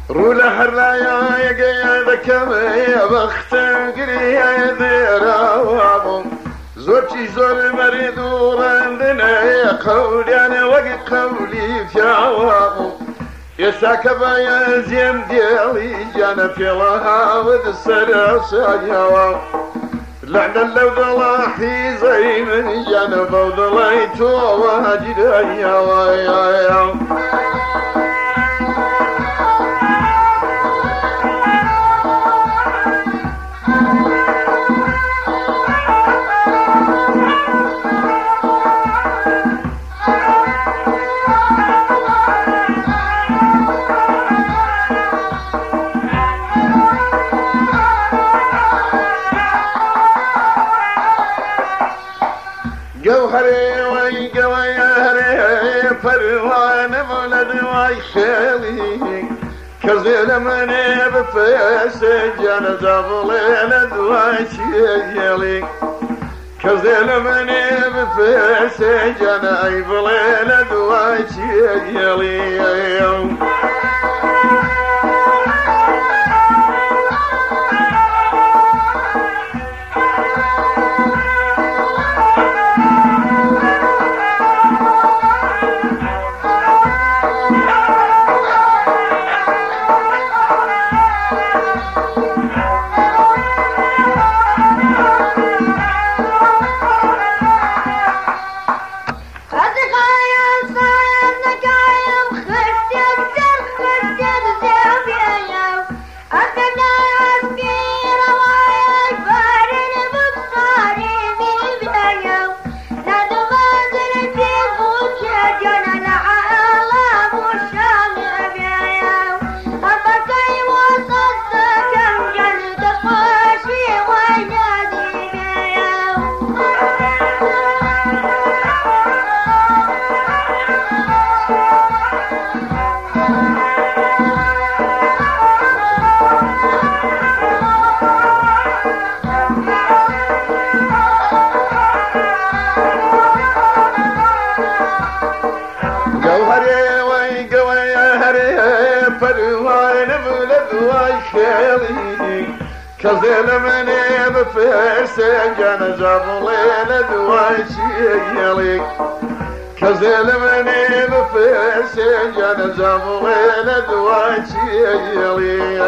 رولا حرايا يا ذكم يا بخت قريا ذيرا وابو زوجي زور مريض ورندنا يا قولي انا وقت قولي في عوابو يا ساكبا يا زين ديالي جانا في لها ود السرع سايا لعنا لو ضلاحي زي من جانا بوضليت وواجد يا جوهري ويجويهري فروان مولد ويخلي كزيل مني بفيس جانا زبلين دواشيلي كزيل مني بفيس جانا ايبلين دواشيلي جوهري ويجويهري فروان مولد ويخلي كزيل مني بفيس جانا زبلين دواشيلي كزيل مني بفيس جانا زبلين دواشيلي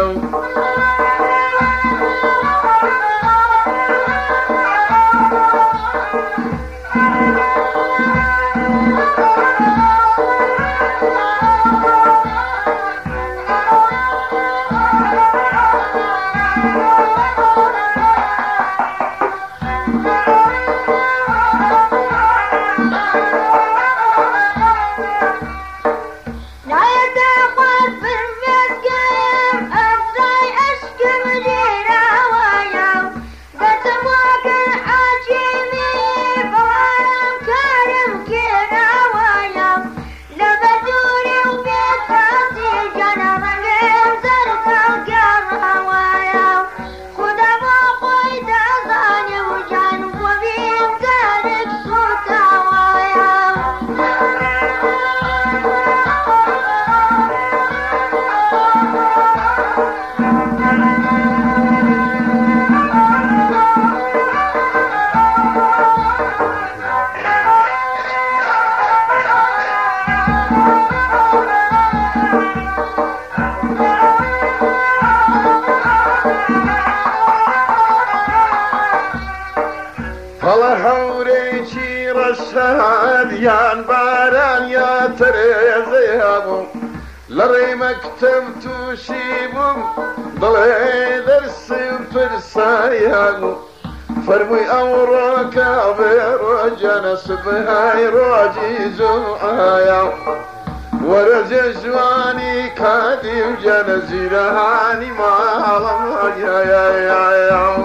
هوريشي رشاد يان باران يا تريزيابو لري مكتب توشيبم ضلي درس فرسايابو فرمي أوراك بيرو جنس بهاي روجي زوعايا ورجي جواني كادي وجنزي رهاني ما علم يا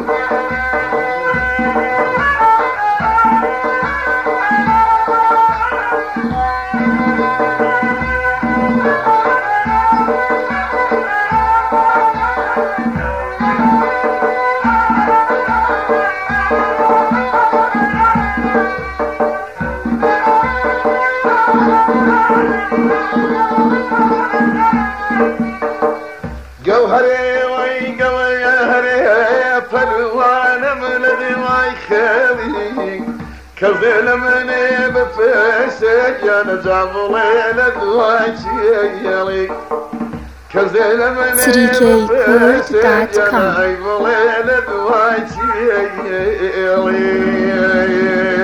من ذي خيري كذل مني بفسد يا نجابلين ذواجيلي كذل مني بفسد يا نجابلين ذواجيلي